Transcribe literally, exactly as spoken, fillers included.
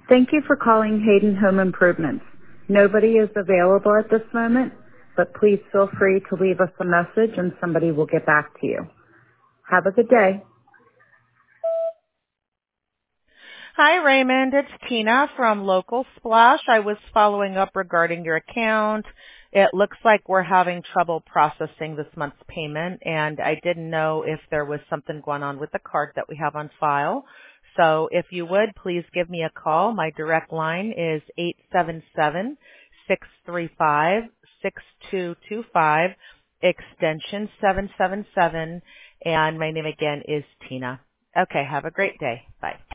Thank you for calling Hayden Home Improvements. Nobody is available at this moment, but please feel free to leave us a message and somebody will get back to you. Have a good day. Hi, Raymond. It's Tina from Local Splash. I was following up regarding your account. It looks like we're having trouble processing this month's payment, and I didn't know if there was something going on with the card that we have on file. So if you would, please give me a call. My direct line is eight seven seven, six three five, six two two five, extension seven seven seven, and my name again is Tina. Okay, have a great day. Bye.